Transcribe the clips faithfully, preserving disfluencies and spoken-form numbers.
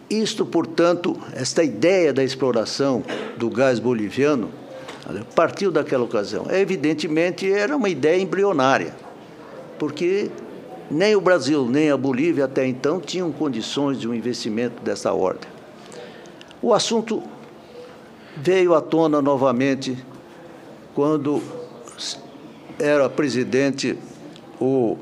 Isto, portanto, esta ideia da exploração do gás boliviano partiu daquela ocasião. Evidentemente, era uma ideia embrionária, porque nem o Brasil, nem a Bolívia, até então, tinham condições de um investimento dessa ordem. O assunto veio à tona novamente quando era presidente o,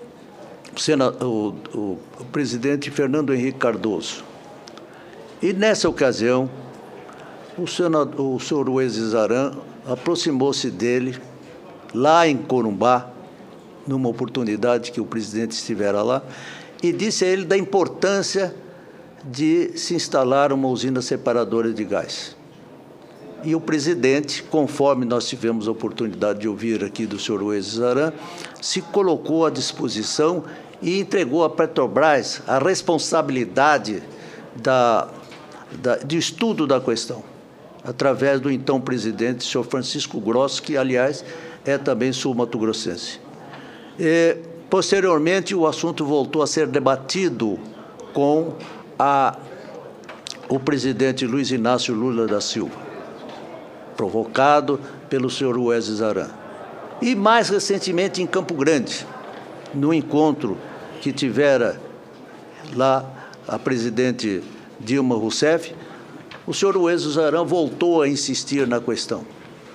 o, o, o presidente Fernando Henrique Cardoso. E, nessa ocasião, o, senador, o senhor Uezes Aran aproximou-se dele, lá em Corumbá, numa oportunidade que o presidente estivera lá, e disse a ele da importância de se instalar uma usina separadora de gás. E o presidente, conforme nós tivemos a oportunidade de ouvir aqui do senhor Uezes Aran, se colocou à disposição e entregou à Petrobras a responsabilidade da, da, de estudo da questão, através do então presidente, senhor Francisco Grosso, que, aliás, é também sul-mato-grossense. E, posteriormente, o assunto voltou a ser debatido com a, o presidente Luiz Inácio Lula da Silva, provocado pelo senhor Uezes Aran. E, mais recentemente, em Campo Grande, no encontro que tivera lá a presidente Dilma Rousseff, o senhor Uezes Aran voltou a insistir na questão.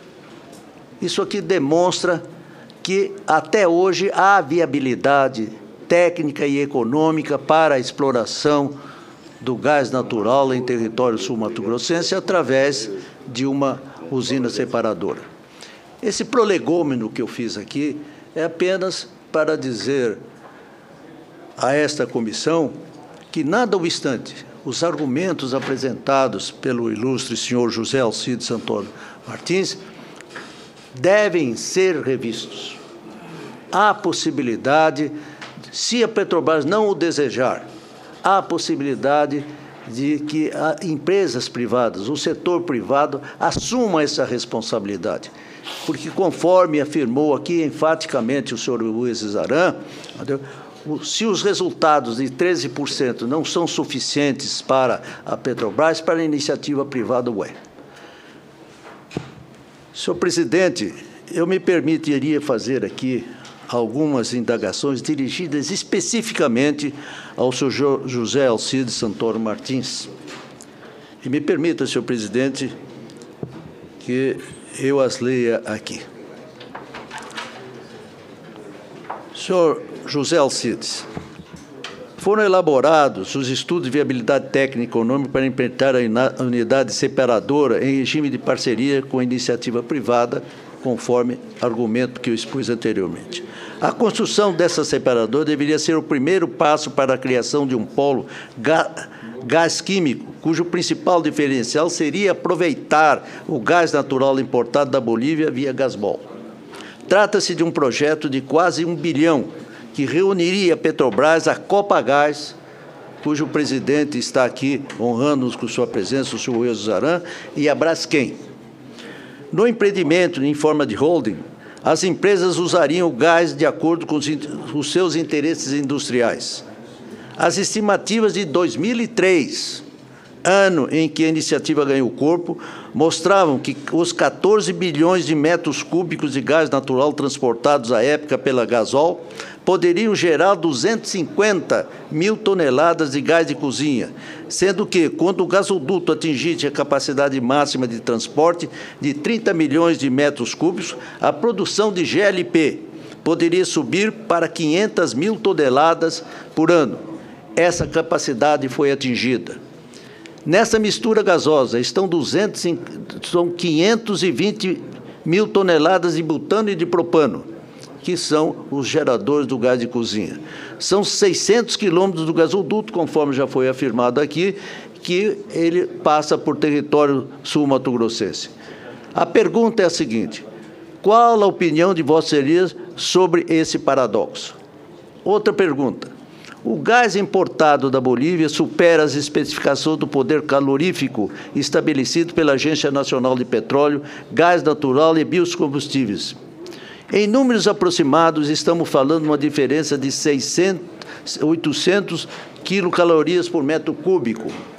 Isso aqui demonstra que, até hoje, há viabilidade técnica e econômica para a exploração do gás natural em território sul-mato-grossense através de uma usina separadora. Esse prolegômeno que eu fiz aqui é apenas para dizer a esta comissão que, nada obstante os argumentos apresentados pelo ilustre senhor José Alcides Santoro Martins, devem ser revistos. Há possibilidade, se a Petrobras não o desejar, há possibilidade de que empresas privadas, o setor privado, assuma essa responsabilidade. Porque, conforme afirmou aqui enfaticamente o senhor Uezes Aran, se os resultados de treze por cento não são suficientes para a Petrobras, para a iniciativa privada, ué. Senhor presidente, eu me permitiria fazer aqui algumas indagações dirigidas especificamente ao senhor José Alcides Santoro Martins. E me permita, senhor presidente, que eu as leia aqui. Senhor José Alcides, foram elaborados os estudos de viabilidade técnica e econômica para implementar a unidade separadora em regime de parceria com a iniciativa privada, conforme argumento que eu expus anteriormente. A construção dessa separadora deveria ser o primeiro passo para a criação de um polo gás químico, cujo principal diferencial seria aproveitar o gás natural importado da Bolívia via Gasbol. Trata-se de um projeto de quase um bilhão, que reuniria a Petrobras, a Copagás, cujo presidente está aqui honrando-nos com sua presença, o senhor Uezes Aran, e a Braskem. No empreendimento em forma de holding, as empresas usariam o gás de acordo com os, os seus interesses industriais. As estimativas de dois mil e três, ano em que a iniciativa ganhou corpo, mostravam que os quatorze bilhões de metros cúbicos de gás natural transportados à época pela Gasol poderiam gerar duzentas e cinquenta mil toneladas de gás de cozinha, sendo que, quando o gasoduto atingisse a capacidade máxima de transporte de trinta milhões de metros cúbicos, a produção de G L P poderia subir para quinhentas mil toneladas por ano. Essa capacidade foi atingida. Nessa mistura gasosa estão, duzentos, são quinhentas e vinte mil toneladas de butano e de propano, que são os geradores do gás de cozinha. São seiscentos quilômetros do gasoduto, conforme já foi afirmado aqui, que ele passa por território sul-mato-grossense. A pergunta é a seguinte: qual a opinião de Vossa Excelência sobre esse paradoxo? Outra pergunta: o gás importado da Bolívia supera as especificações do poder calorífico estabelecido pela Agência Nacional de Petróleo, Gás Natural e Biocombustíveis. Em números aproximados, estamos falando de uma diferença de seiscentas, oitocentas quilocalorias por metro cúbico.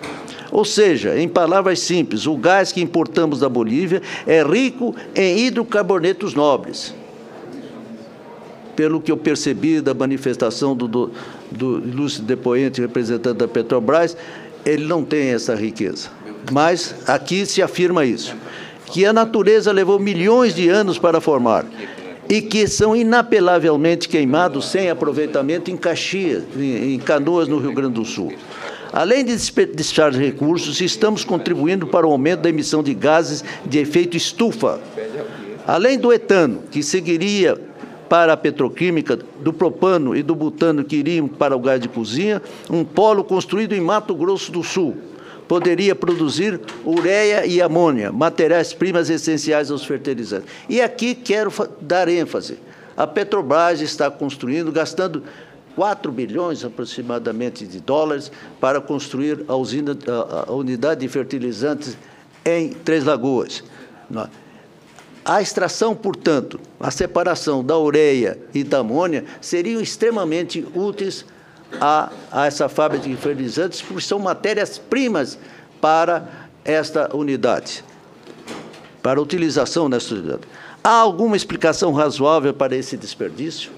Ou seja, em palavras simples, o gás que importamos da Bolívia é rico em hidrocarbonetos nobres. Pelo que eu percebi da manifestação do, do, do ilustre depoente representante da Petrobras, ele não tem essa riqueza. Mas aqui se afirma isso, que a natureza levou milhões de anos para formar e que são inapelavelmente queimados sem aproveitamento em Caxias, em, em Canoas, no Rio Grande do Sul. Além de desperdiçar recursos, estamos contribuindo para o aumento da emissão de gases de efeito estufa. Além do etano, que seguiria para a petroquímica, do propano e do butano que iriam para o gás de cozinha, um polo construído em Mato Grosso do Sul poderia produzir ureia e amônia, materiais-primas essenciais aos fertilizantes. E aqui quero dar ênfase. A Petrobras está construindo, gastando quatro bilhões aproximadamente de dólares para construir a, usina, a, a unidade de fertilizantes em Três Lagoas. A extração, portanto, a separação da ureia e da amônia seriam extremamente úteis a, a essa fábrica de fertilizantes, porque são matérias-primas para esta unidade, para a utilização nesta unidade. Há alguma explicação razoável para esse desperdício?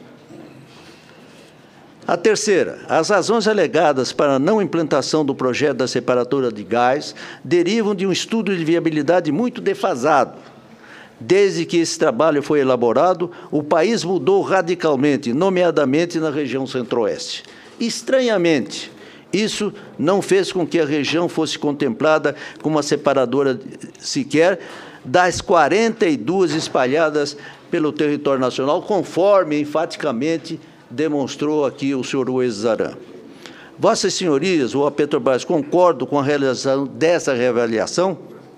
A terceira, as razões alegadas para a não implantação do projeto da separadora de gás derivam de um estudo de viabilidade muito defasado. Desde que esse trabalho foi elaborado, o país mudou radicalmente, nomeadamente na região centro-oeste. Estranhamente, isso não fez com que a região fosse contemplada como uma separadora sequer das quarenta e duas espalhadas pelo território nacional, conforme enfaticamente demonstrou aqui o senhor Ueso Zaran. Vossas Senhorias, ou a Petrobras, concordam com a realização dessa reavaliação?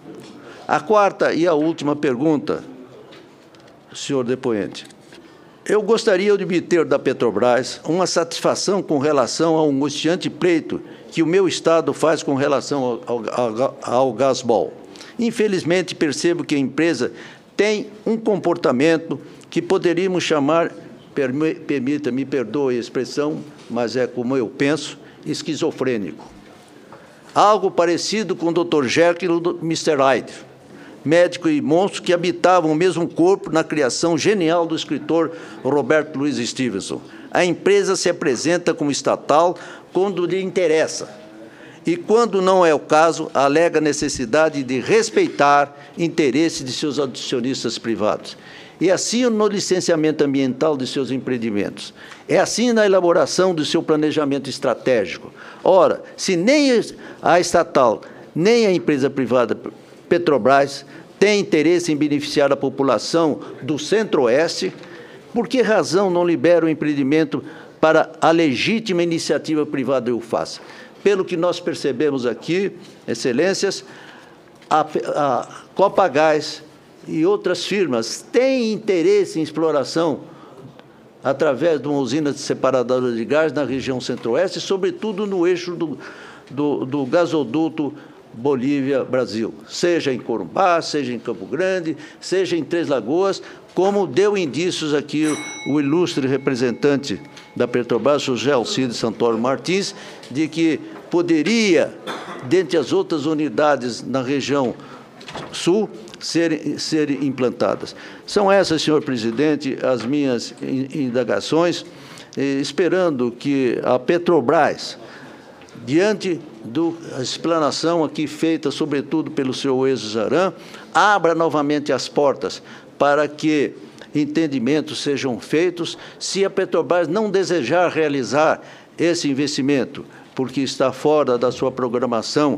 A quarta e a última pergunta, senhor depoente. Eu gostaria de obter da Petrobras uma satisfação com relação ao angustiante pleito que o meu Estado faz com relação ao, ao, ao Gasbol. Infelizmente, percebo que a empresa tem um comportamento que poderíamos chamar, permita, me perdoe a expressão, mas é como eu penso, esquizofrênico. Algo parecido com o doutor Jekyll e o mister Hyde, médico e monstro que habitavam o mesmo corpo na criação genial do escritor Robert Louis Stevenson. A empresa se apresenta como estatal quando lhe interessa e, quando não é o caso, alega a necessidade de respeitar interesses de seus acionistas privados. É assim no licenciamento ambiental de seus empreendimentos. É assim na elaboração do seu planejamento estratégico. Ora, se nem a estatal, nem a empresa privada Petrobras tem interesse em beneficiar a população do Centro-Oeste, por que razão não libera o empreendimento para a legítima iniciativa privada o faça? Pelo que nós percebemos aqui, Excelências, a, a Copagás e outras firmas têm interesse em exploração através de uma usina separadora de gás na região Centro-Oeste, sobretudo no eixo do, do, do gasoduto Bolívia-Brasil, seja em Corumbá, seja em Campo Grande, seja em Três Lagoas, como deu indícios aqui o ilustre representante da Petrobras, José Alcides Santoro Martins, de que poderia, dentre as outras unidades na região sul, serem, serem implantadas. São essas, senhor presidente, as minhas indagações, esperando que a Petrobras, diante da explanação aqui feita, sobretudo pelo senhor Ueso Zaran, abra novamente as portas para que entendimentos sejam feitos. Se a Petrobras não desejar realizar esse investimento, porque está fora da sua programação,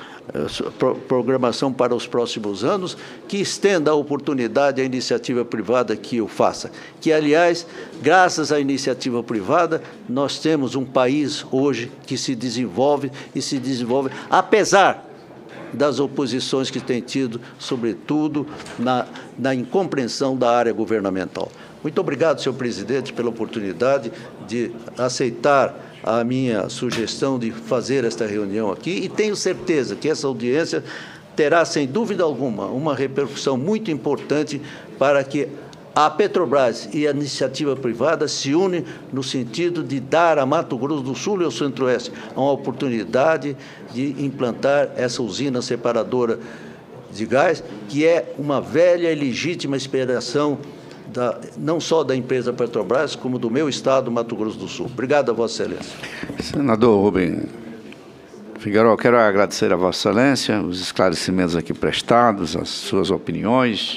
programação para os próximos anos, que estenda a oportunidade à iniciativa privada que o faça. Que, aliás, graças à iniciativa privada, nós temos um país hoje que se desenvolve e se desenvolve, apesar das oposições que tem tido, sobretudo na, na incompreensão da área governamental. Muito obrigado, senhor presidente, pela oportunidade de aceitar a minha sugestão de fazer esta reunião aqui, e tenho certeza que essa audiência terá, sem dúvida alguma, uma repercussão muito importante para que A Petrobras e a iniciativa privada se unem no sentido de dar a Mato Grosso do Sul e ao Centro-Oeste uma oportunidade de implantar essa usina separadora de gás, que é uma velha e legítima aspiração da, não só da empresa Petrobras, como do meu estado, Mato Grosso do Sul. Obrigado a Vossa Excelência. Senador Rubem Figueiredo, quero agradecer a Vossa Excelência os esclarecimentos aqui prestados, as suas opiniões,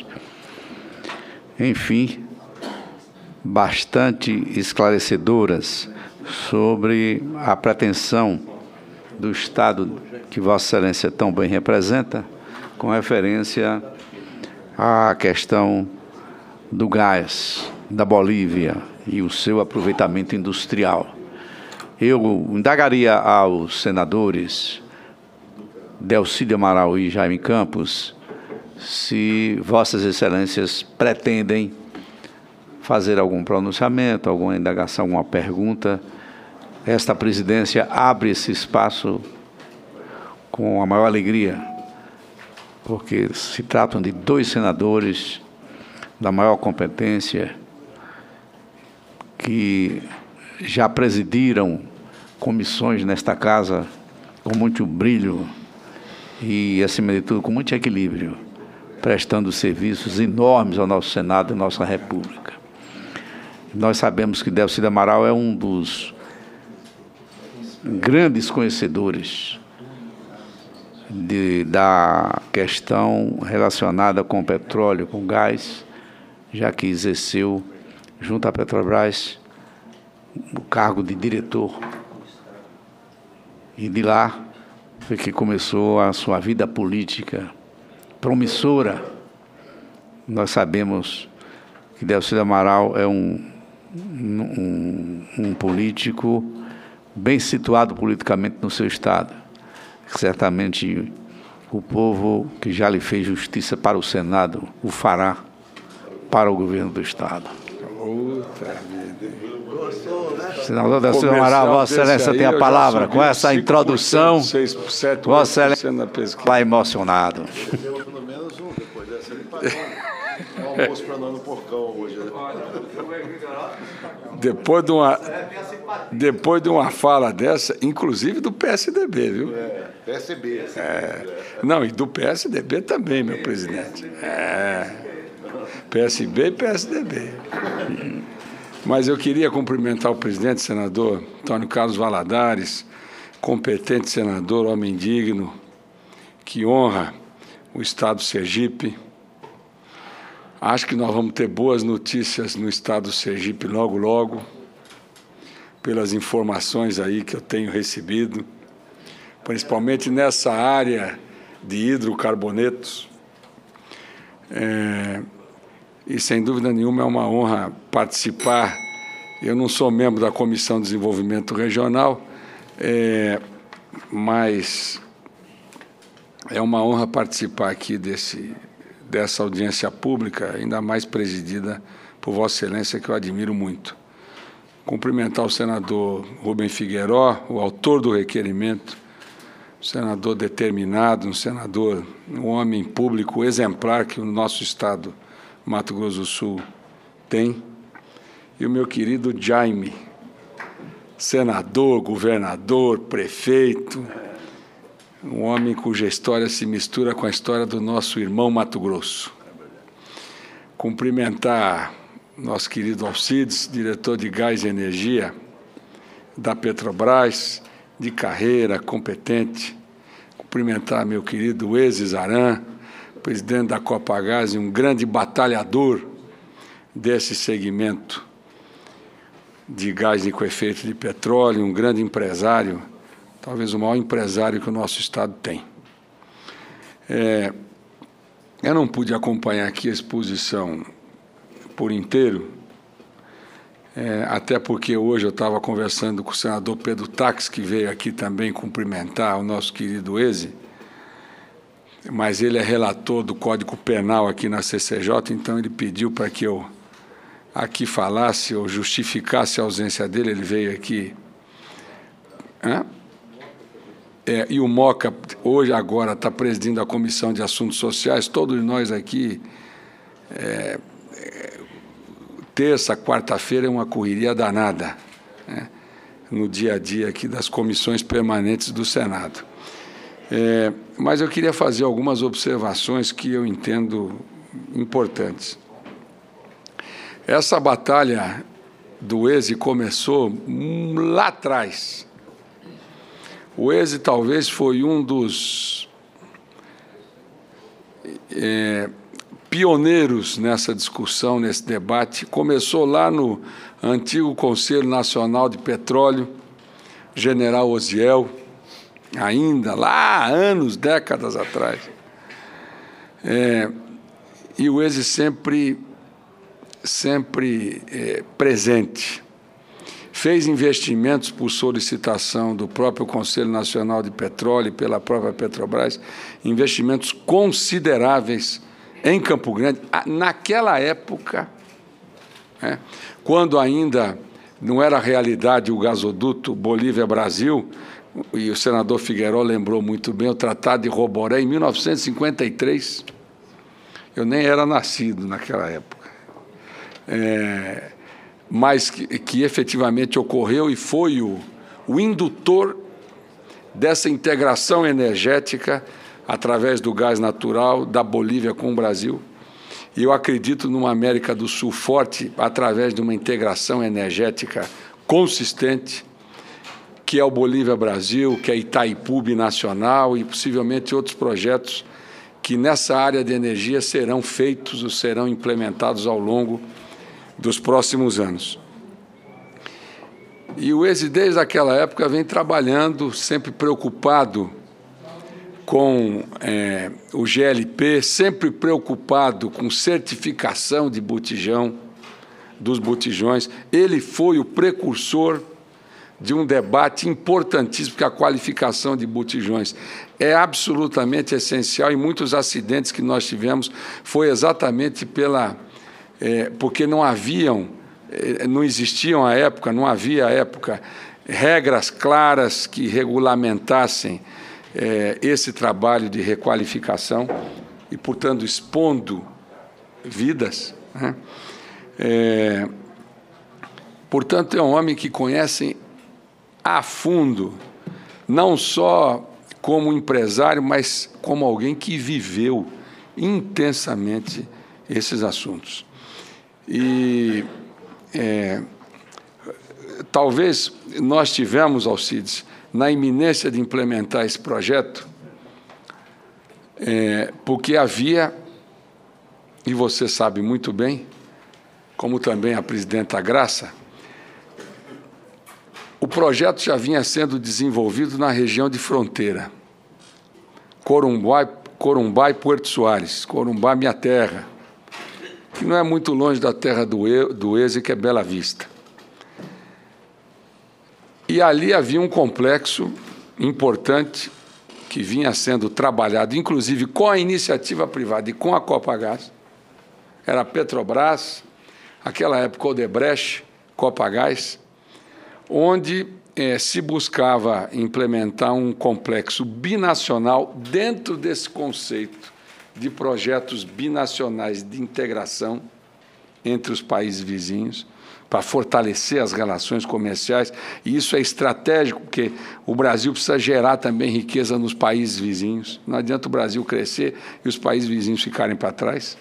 enfim, bastante esclarecedoras sobre a pretensão do Estado que Vossa Excelência tão bem representa, com referência à questão do gás da Bolívia e o seu aproveitamento industrial. Eu indagaria aos senadores Delcídio Amaral e Jaime Campos se Vossas Excelências pretendem fazer algum pronunciamento, alguma indagação, alguma pergunta. Esta presidência abre esse espaço com a maior alegria, porque se tratam de dois senadores da maior competência que já presidiram comissões nesta casa com muito brilho e, acima de tudo, com muito equilíbrio, prestando serviços enormes ao nosso Senado e à nossa República. Nós sabemos que Delcídio Amaral é um dos grandes conhecedores de, da questão relacionada com petróleo, com gás, já que exerceu, junto à Petrobras, o cargo de diretor. E de lá foi que começou a sua vida política promissora. Nós sabemos que Delcídio Amaral é um, um, um político bem situado politicamente no seu estado. Certamente o povo que já lhe fez justiça para o Senado o fará para o governo do estado. Puta vida. Senador Delcídio Amaral, Vossa Excelência tem a palavra. Com essa introdução, seis por cento, Vossa Excelência está emocionado. Pelo menos um, depois dessa ele pagou. É um almoço para nós no porcão hoje. Né? Depois de uma, depois de uma fala dessa, inclusive do P S D B, viu? É, P S B. É. Não, e do P S D B também, meu presidente. É. P S B e P S D B. Mas eu queria cumprimentar o presidente, senador Antônio Carlos Valadares, competente senador, homem digno, que honra o estado do Sergipe. Acho que nós vamos ter boas notícias no estado do Sergipe logo, logo, pelas informações aí que eu tenho recebido, principalmente nessa área de hidrocarbonetos. É, e, sem dúvida nenhuma, é uma honra participar. Eu não sou membro da Comissão de Desenvolvimento Regional, é, mas é uma honra participar aqui desse, dessa audiência pública, ainda mais presidida por Vossa Excelência, que eu admiro muito. Cumprimentar o senador Rubem Figueiredo, o autor do requerimento, um senador determinado, um senador, um homem público exemplar que o nosso estado, Mato Grosso do Sul, tem, e o meu querido Jaime, senador, governador, prefeito, um homem cuja história se mistura com a história do nosso irmão Mato Grosso. Cumprimentar nosso querido Alcides, diretor de Gás e Energia da Petrobras, de carreira, competente. Cumprimentar meu querido Ezes Aran, presidente da Copagás e um grande batalhador desse segmento de gás com efeito de petróleo, um grande empresário, talvez o maior empresário que o nosso estado tem. É, eu não pude acompanhar aqui a exposição por inteiro, é, até porque hoje eu estava conversando com o senador Pedro Tax, que veio aqui também cumprimentar o nosso querido Eze, mas ele é relator do Código Penal aqui na C C J, então ele pediu para que eu aqui falasse ou justificasse a ausência dele, ele veio aqui. Hã? É, e o Moca, hoje, agora, está presidindo a Comissão de Assuntos Sociais, todos nós aqui é, é, terça, quarta-feira é uma correria danada, né, no dia a dia aqui das comissões permanentes do Senado. É, mas eu queria fazer algumas observações que eu entendo importantes. Essa batalha do E S I começou lá atrás. O E S I talvez foi um dos é, pioneiros nessa discussão, nesse debate. Começou lá no antigo Conselho Nacional de Petróleo, General Osiel, ainda lá há anos, décadas atrás. É, e o E S I sempre, sempre é, presente. Fez investimentos por solicitação do próprio Conselho Nacional de Petróleo e pela própria Petrobras, investimentos consideráveis em Campo Grande, naquela época, né, quando ainda não era realidade o gasoduto Bolívia-Brasil, e o senador Figueiró lembrou muito bem, o Tratado de Roboré, em mil novecentos e cinquenta e três, eu nem era nascido naquela época, é, mas que, que efetivamente ocorreu e foi o, o indutor dessa integração energética através do gás natural da Bolívia com o Brasil. E eu acredito numa América do Sul forte através de uma integração energética consistente, que é o Bolívia-Brasil, que é Itaipu Binacional e possivelmente outros projetos que nessa área de energia serão feitos ou serão implementados ao longo dos próximos anos. E o E S I, desde aquela época, vem trabalhando, sempre preocupado com é, o G L P, sempre preocupado com certificação de botijão, dos botijões. Ele foi o precursor de um debate importantíssimo, porque a qualificação de botijões é absolutamente essencial, e muitos acidentes que nós tivemos foi exatamente pela, é, porque não haviam, é, não existiam à época, não havia à época regras claras que regulamentassem é, esse trabalho de requalificação e, portanto, expondo vidas, né? É, portanto, é um homem que conhece a fundo, não só como empresário, mas como alguém que viveu intensamente esses assuntos. E é, talvez nós tivemos, Alcides, na iminência de implementar esse projeto, é, porque havia, e você sabe muito bem, como também a presidenta Graça, o projeto já vinha sendo desenvolvido na região de fronteira, Corumbá, Corumbá e Puerto Soares, Corumbá, minha terra, que não é muito longe da terra do, e, do E S I, que é Bela Vista. E ali havia um complexo importante que vinha sendo trabalhado, inclusive com a iniciativa privada e com a Copagás, era a Petrobras, aquela época Odebrecht, Copagás, onde eh, se buscava implementar um complexo binacional dentro desse conceito de projetos binacionais de integração entre os países vizinhos, para fortalecer as relações comerciais, e isso é estratégico, porque o Brasil precisa gerar também riqueza nos países vizinhos. Não adianta o Brasil crescer e os países vizinhos ficarem para trás.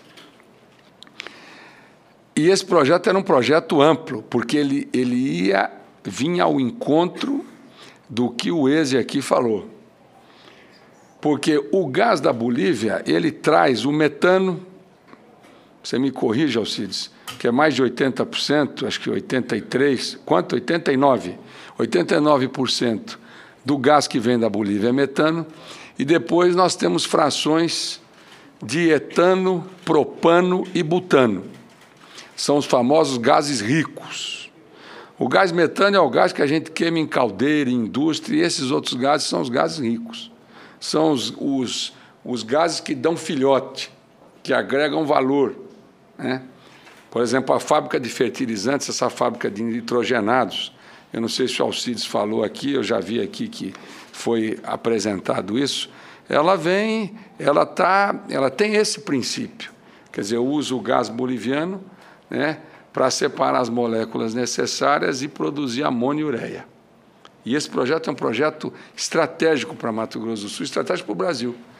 E esse projeto era um projeto amplo, porque ele, ele ia... vinha ao encontro do que o E S I aqui falou. Porque o gás da Bolívia, ele traz o metano, você me corrija, Alcides, que é mais de oitenta por cento, acho que oitenta e três por cento, quanto? oitenta e nove por cento. oitenta e nove por cento do gás que vem da Bolívia é metano, e depois nós temos frações de etano, propano e butano. São os famosos gases ricos. O gás metano é o gás que a gente queima em caldeira, em indústria, e esses outros gases são os gases ricos. São os, os, os gases que dão filhote, que agregam valor, né? Por exemplo, a fábrica de fertilizantes, essa fábrica de nitrogenados, eu não sei se o Alcides falou aqui, eu já vi aqui que foi apresentado isso, ela vem, ela, tá, ela tem esse princípio, quer dizer, eu uso o gás boliviano, né, para separar as moléculas necessárias e produzir amônia e ureia. E esse projeto é um projeto estratégico para Mato Grosso do Sul, estratégico para o Brasil.